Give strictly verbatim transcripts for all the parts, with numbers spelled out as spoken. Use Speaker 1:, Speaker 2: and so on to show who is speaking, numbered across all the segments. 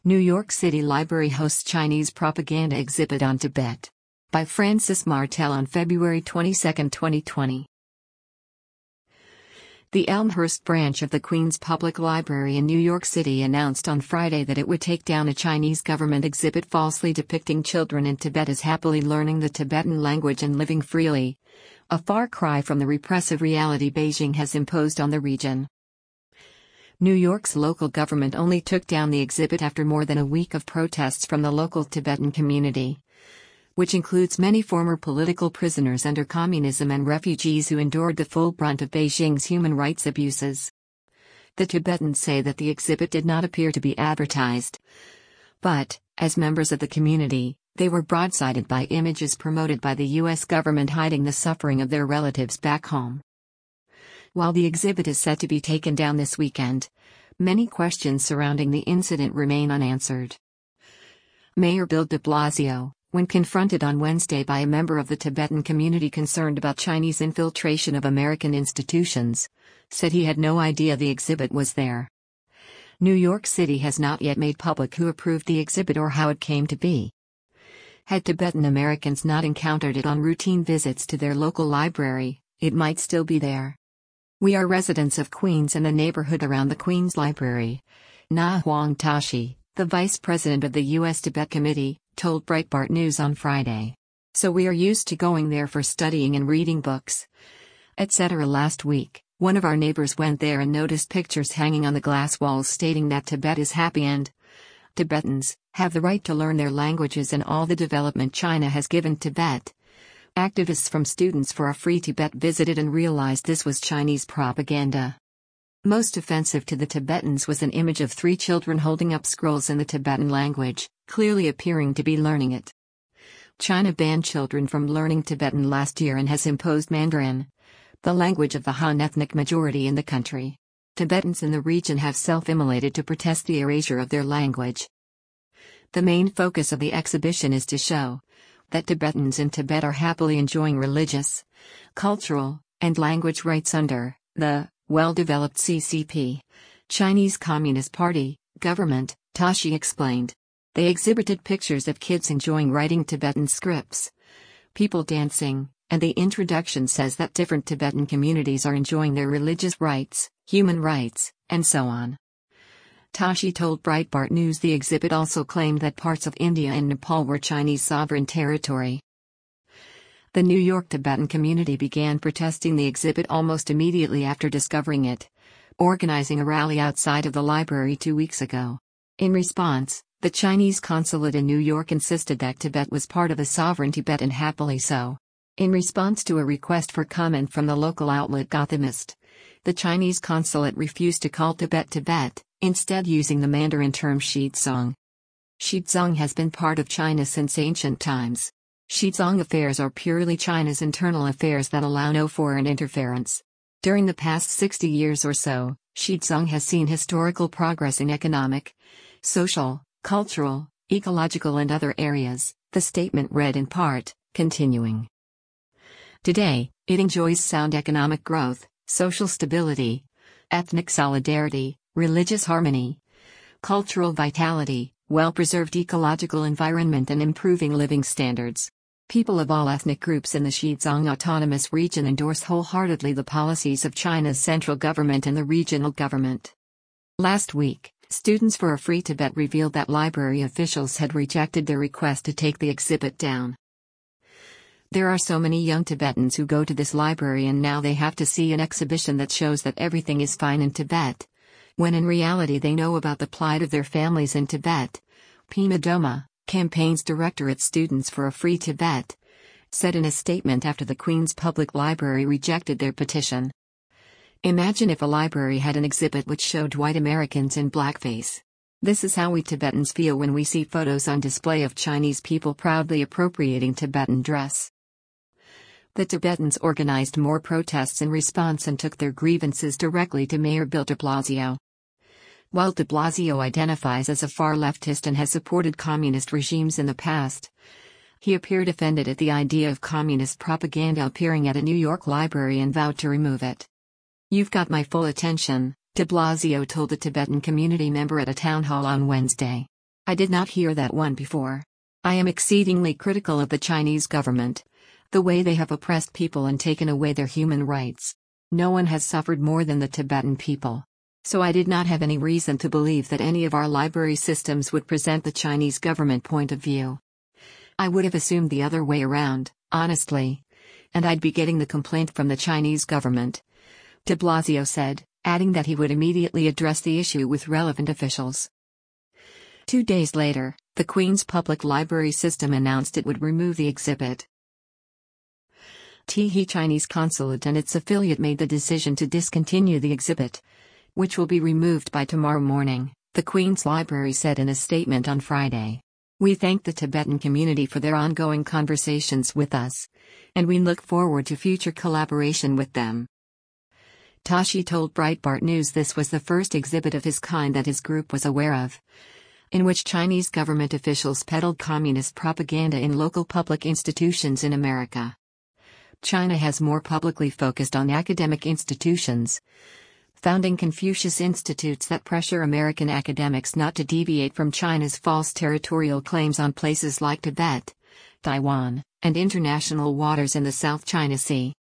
Speaker 1: New York City Library hosts Chinese propaganda exhibit on Tibet. By Francis Martel on February twenty-second, twenty twenty. The Elmhurst branch of the Queens Public Library in New York City announced on Friday that it would take down a Chinese government exhibit falsely depicting children in Tibet as happily learning the Tibetan language and living freely, a far cry from the repressive reality Beijing has imposed on the region. New York's local government only took down the exhibit after more than a week of protests from the local Tibetan community, which includes many former political prisoners under communism and refugees who endured the full brunt of Beijing's human rights abuses. The Tibetans say that the exhibit did not appear to be advertised, but, as members of the community, they were broadsided by images promoted by the U S government hiding the suffering of their relatives back home. While the exhibit is set to be taken down this weekend, many questions surrounding the incident remain unanswered. Mayor Bill de Blasio, when confronted on Wednesday by a member of the Tibetan community concerned about Chinese infiltration of American institutions, said he had no idea the exhibit was there. New York City has not yet made public who approved the exhibit or how it came to be. Had Tibetan Americans not encountered it on routine visits to their local library, it might still be there. "We are residents of Queens and the neighborhood around the Queens Library," Na Huang Tashi, the vice president of the U S Tibet Committee, told Breitbart News on Friday. "So we are used to going there for studying and reading books, et cetera" Last week, one of our neighbors went there and noticed pictures hanging on the glass walls stating that Tibet is happy and Tibetans have the right to learn their languages and all the development China has given Tibet. Activists from Students for a Free Tibet visited and realized this was Chinese propaganda. Most offensive to the Tibetans was an image of three children holding up scrolls in the Tibetan language, clearly appearing to be learning it. China banned children from learning Tibetan last year and has imposed Mandarin, the language of the Han ethnic majority in the country. Tibetans in the region have self-immolated to protest the erasure of their language. The main focus of the exhibition is to show that Tibetans in Tibet are happily enjoying religious, cultural, and language rights under the well-developed C C P, Chinese Communist Party, government, Tashi explained. They exhibited pictures of kids enjoying writing Tibetan scripts, people dancing, and the introduction says that different Tibetan communities are enjoying their religious rights, human rights, and so on. Tashi told Breitbart News the exhibit also claimed that parts of India and Nepal were Chinese sovereign territory. The New York Tibetan community began protesting the exhibit almost immediately after discovering it, organizing a rally outside of the library two weeks ago. In response, the Chinese consulate in New York insisted that Tibet was part of a sovereign Tibet and happily so. In response to a request for comment from the local outlet Gothamist, the Chinese consulate refused to call Tibet Tibet, instead using the Mandarin term Xizang. Xizang has been part of China since ancient times. Xizang affairs are purely China's internal affairs that allow no foreign interference. During the past sixty years or so, Xizang has seen historical progress in economic, social, cultural, ecological and other areas, the statement read in part, continuing. Today, it enjoys sound economic growth, social stability, ethnic solidarity, religious harmony, cultural vitality, well-preserved ecological environment and improving living standards. People of all ethnic groups in the Xizang Autonomous Region endorse wholeheartedly the policies of China's central government and the regional government. Last week, Students for a Free Tibet revealed that library officials had rejected their request to take the exhibit down. "There are so many young Tibetans who go to this library and now they have to see an exhibition that shows that everything is fine in Tibet, when in reality they know about the plight of their families in Tibet," Pema Doma, campaigns director at Students for a Free Tibet, said in a statement after the Queens Public Library rejected their petition. "Imagine if a library had an exhibit which showed white Americans in blackface. This is how we Tibetans feel when we see photos on display of Chinese people proudly appropriating Tibetan dress." The Tibetans organized more protests in response and took their grievances directly to Mayor Bill de Blasio. While de Blasio identifies as a far leftist and has supported communist regimes in the past, he appeared offended at the idea of communist propaganda appearing at a New York library and vowed to remove it. "You've got my full attention," de Blasio told a Tibetan community member at a town hall on Wednesday. I did not hear that one before. I am exceedingly critical of the Chinese government. The way they have oppressed people and taken away their human rights. No one has suffered more than the Tibetan people. So I did not have any reason to believe that any of our library systems would present the Chinese government point of view. I would have assumed the other way around, honestly. And I'd be getting the complaint from the Chinese government. De Blasio said, adding that he would immediately address the issue with relevant officials. Two days later, the Queen's Public Library System announced it would remove the exhibit. The Chinese consulate and its affiliate made the decision to discontinue the exhibit, which will be removed by tomorrow morning, the Queen's Library said in a statement on Friday. We thank the Tibetan community for their ongoing conversations with us, and we look forward to future collaboration with them. Tashi told Breitbart News this was the first exhibit of his kind that his group was aware of, in which Chinese government officials peddled communist propaganda in local public institutions in America. China has more publicly focused on academic institutions, founding Confucius Institutes that pressure American academics not to deviate from China's false territorial claims on places like Tibet, Taiwan, and international waters in the South China Sea.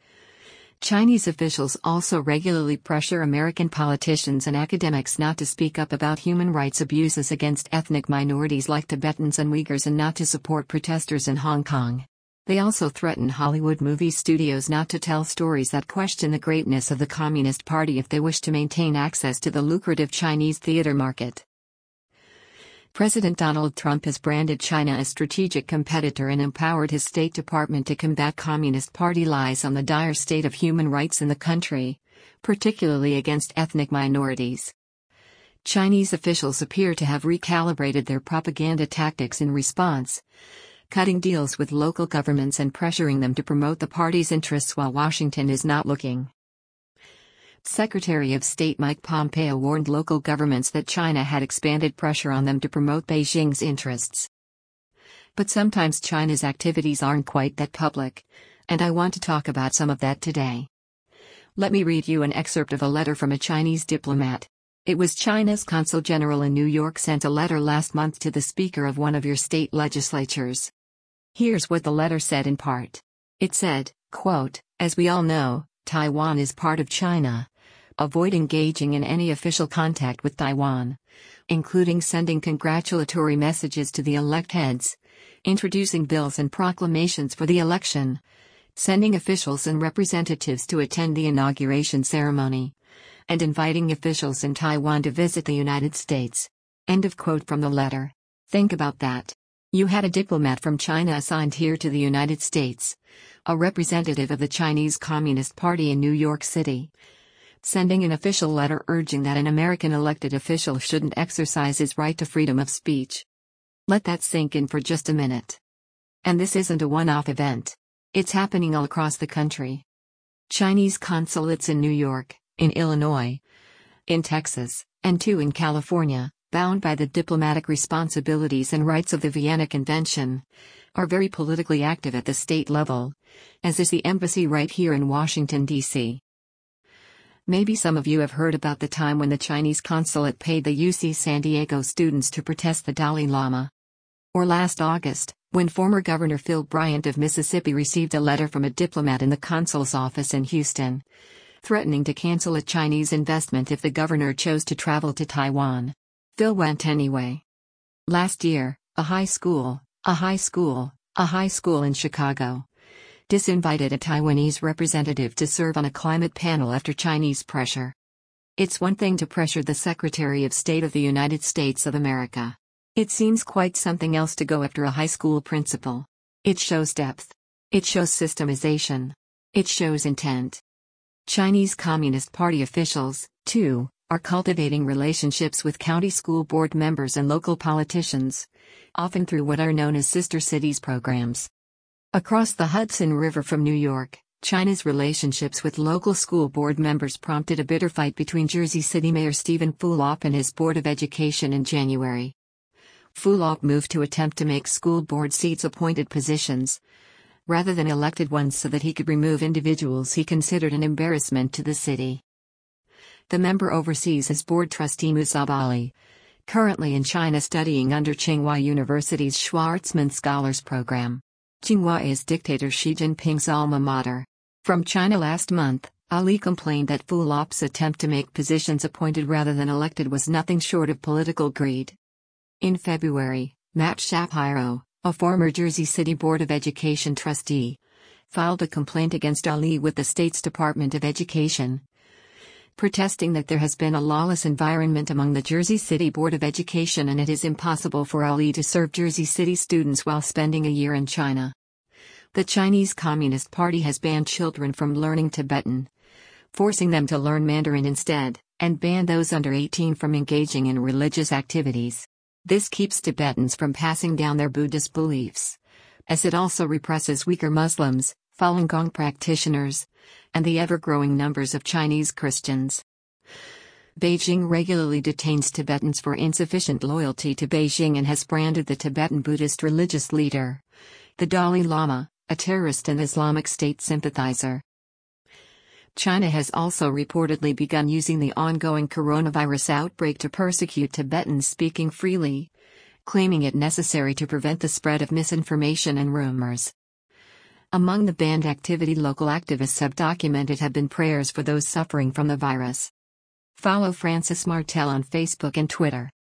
Speaker 1: Chinese officials also regularly pressure American politicians and academics not to speak up about human rights abuses against ethnic minorities like Tibetans and Uyghurs and not to support protesters in Hong Kong. They also threaten Hollywood movie studios not to tell stories that question the greatness of the Communist Party if they wish to maintain access to the lucrative Chinese theater market. President Donald Trump has branded China a strategic competitor and empowered his State Department to combat Communist Party lies on the dire state of human rights in the country, particularly against ethnic minorities. Chinese officials appear to have recalibrated their propaganda tactics in response, cutting deals with local governments and pressuring them to promote the party's interests while Washington is not looking. Secretary of State Mike Pompeo warned local governments that China had expanded pressure on them to promote Beijing's interests. But sometimes China's activities aren't quite that public, and I want to talk about some of that today. Let me read you an excerpt of a letter from a Chinese diplomat. It was China's Consul General in New York sent a letter last month to the Speaker of one of your state legislatures. Here's what the letter said in part. It said, quote, "As we all know, Taiwan is part of China. Avoid engaging in any official contact with Taiwan, including sending congratulatory messages to the elect heads, introducing bills and proclamations for the election, sending officials and representatives to attend the inauguration ceremony, and inviting officials in Taiwan to visit the United States." End of quote from the letter. Think about that. You had a diplomat from China assigned here to the United States, a representative of the Chinese Communist Party in New York City, sending an official letter urging that an American elected official shouldn't exercise his right to freedom of speech. Let that sink in for just a minute. And this isn't a one-off event. It's happening all across the country. Chinese consulates in New York, in Illinois, in Texas, and two in California, bound by the diplomatic responsibilities and rights of the Vienna Convention, are very politically active at the state level, as is the embassy right here in Washington, D C Maybe some of you have heard about the time when the Chinese consulate paid the U C San Diego students to protest the Dalai Lama. Or last August, when former Governor Phil Bryant of Mississippi received a letter from a diplomat in the consul's office in Houston, threatening to cancel a Chinese investment if the governor chose to travel to Taiwan. Phil went anyway. Last year, a high school, a high school, a high school in Chicago disinvited a Taiwanese representative to serve on a climate panel after Chinese pressure. It's one thing to pressure the Secretary of State of the United States of America. It seems quite something else to go after a high school principal. It shows depth. It shows systemization. It shows intent. Chinese Communist Party officials, too, are cultivating relationships with county school board members and local politicians, often through what are known as sister cities programs. Across the Hudson River from New York, China's relationships with local school board members prompted a bitter fight between Jersey City Mayor Stephen Fulop and his Board of Education in January. Fulop moved to attempt to make school board seats appointed positions, rather than elected ones, so that he could remove individuals he considered an embarrassment to the city. The member oversees as board trustee Musab Ali, currently in China studying under Tsinghua University's Schwarzman Scholars Program. Tsinghua is dictator Xi Jinping's alma mater. From China last month, Ali complained that Fulop's attempt to make positions appointed rather than elected was nothing short of political greed. In February, Matt Shapiro, a former Jersey City Board of Education trustee, filed a complaint against Ali with the state's Department of Education, protesting that there has been a lawless environment among the Jersey City Board of Education and it is impossible for Ali to serve Jersey City students while spending a year in China. The Chinese Communist Party has banned children from learning Tibetan, forcing them to learn Mandarin instead, and banned those under eighteen from engaging in religious activities. This keeps Tibetans from passing down their Buddhist beliefs, as it also represses Uyghur Muslims, Falun Gong practitioners, and the ever-growing numbers of Chinese Christians. Beijing regularly detains Tibetans for insufficient loyalty to Beijing and has branded the Tibetan Buddhist religious leader, the Dalai Lama, a terrorist and Islamic State sympathizer. China has also reportedly begun using the ongoing coronavirus outbreak to persecute Tibetans speaking freely, claiming it necessary to prevent the spread of misinformation and rumors. Among the banned activity local activists have documented have been prayers for those suffering from the virus. Follow Francis Martel on Facebook and Twitter.